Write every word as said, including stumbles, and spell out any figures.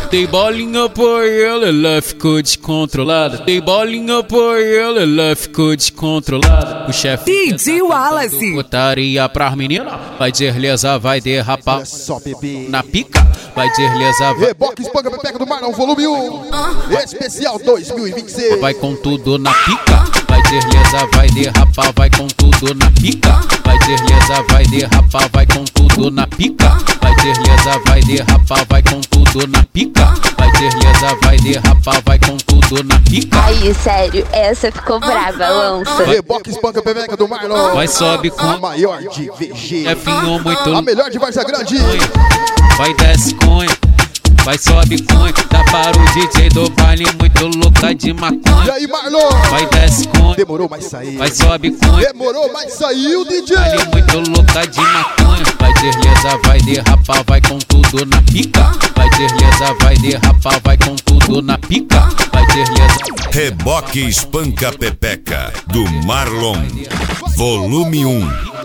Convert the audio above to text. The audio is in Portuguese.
Dei bolinha por ela, ela ficou descontrolada. Dei bolinha por ela, ela ficou descontrolada. O chefe D J Wallace. Putaria pras meninas. Vai deslizar, vai derrapar. Na pica, vai deslizar, vai. Reboque, espanca, pepeca do Marlon, volume um. Especial dois mil e vinte e seis. Vai com tudo na pica. Vai deslizar, vai derrapar, vai com tudo na pica. Vai deslizar, vai derrapar, vai com tudo na pica. Vai deslizar, vai derrapar, vai com tudo na pica. Vai deslizar, vai derrapar, vai com tudo na pica. Aí, sério, essa ficou brava, lança. Reboque, espanca, pepeca do Marlon. Vai, sobe com a maior de V G. É finho muito. A melhor de Várzea Grande. Vai, desce cunha. Vai, sobe cunha. Dá para o D J do baile muito louca de maconha. E aí, Marlon? Vai, desce cunha. Demorou, mas saiu. Vai, sobe cunha. Demorou, mas saiu, D J. Baile muito louca de maconha. Vai deslizar, vai derrapar, vai com tudo na pica. Vai deslizar, vai derrapar, vai com tudo na pica. Vai deslizar. Reboque espanca pepeca do Marlon, volume um.